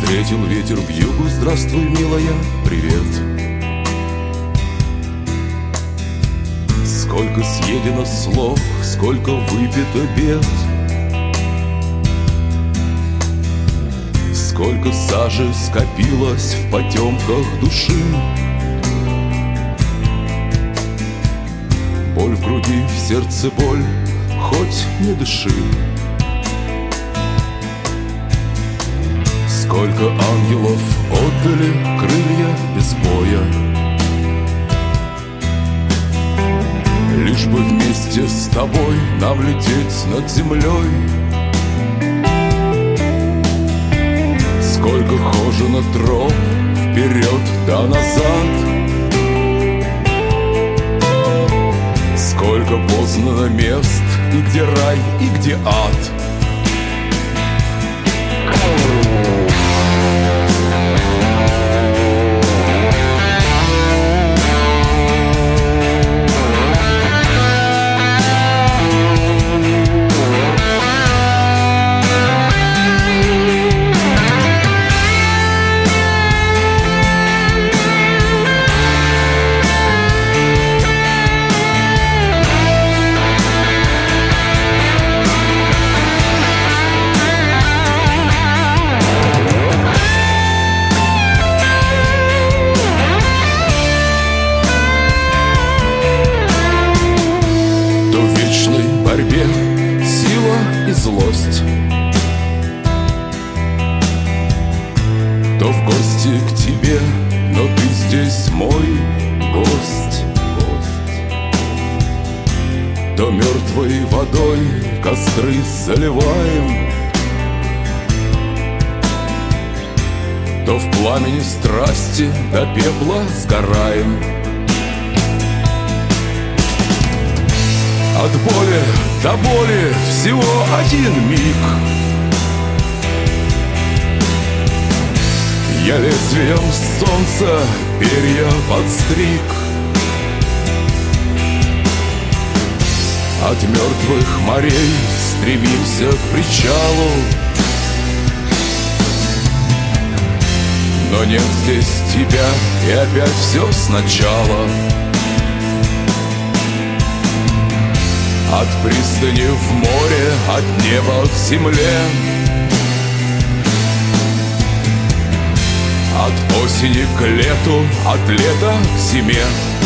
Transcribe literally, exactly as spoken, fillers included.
Встретил ветер в югу, здравствуй, милая, привет. Сколько съедено слов, сколько выпито бед, сколько сажи скопилось в потемках души. Боль в груди, в сердце боль, хоть не дыши. Сколько ангелов отдали крылья без боя, лишь бы вместе с тобой нам лететь над землей. Сколько хожено троп вперед да назад, сколько познано мест, и где рай, и где ад. Борьбе сила и злость, то в гости к тебе, но ты здесь мой гость. То мертвой водой костры заливаем, то в пламени страсти до пепла сгораем. От боли до боли всего один миг, я лезвием солнца перья подстриг. От мертвых морей стремимся к причалу, но нет здесь тебя, и опять все сначала. От пристани в море, от неба к земле, от осени к лету, от лета к зиме.